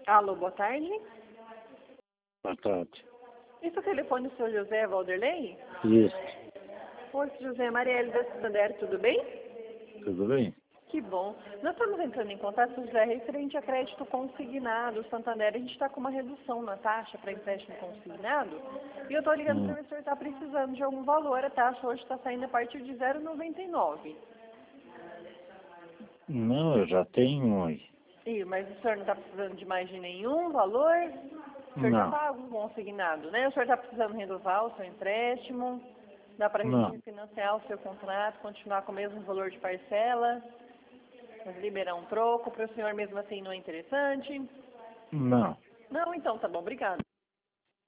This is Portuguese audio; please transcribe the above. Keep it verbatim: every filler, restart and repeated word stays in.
Alô, boa tarde. Boa tarde. Esse é o telefone do senhor José Valderlei? Isso. Oi, José Marielle da Santander, tudo bem? Tudo bem? Que bom. Nós estamos entrando em contato, José, referente a crédito consignado. O Santander, a gente está com uma redução na taxa para empréstimo consignado. E eu estou ligando Hum. para ver se o senhor está precisando de algum valor. A taxa hoje está saindo a partir de zero vírgula noventa e nove. Não, eu já tenho um aí. Ih, mas o senhor não está precisando de mais de nenhum valor? O senhor já Não, está consignado, né? O senhor está precisando renovar o seu empréstimo? Dá para a gente não, refinanciar o seu contrato, continuar com o mesmo valor de parcela? Mas liberar um troco para o senhor mesmo assim não é interessante? não. Não, então tá bom, obrigada.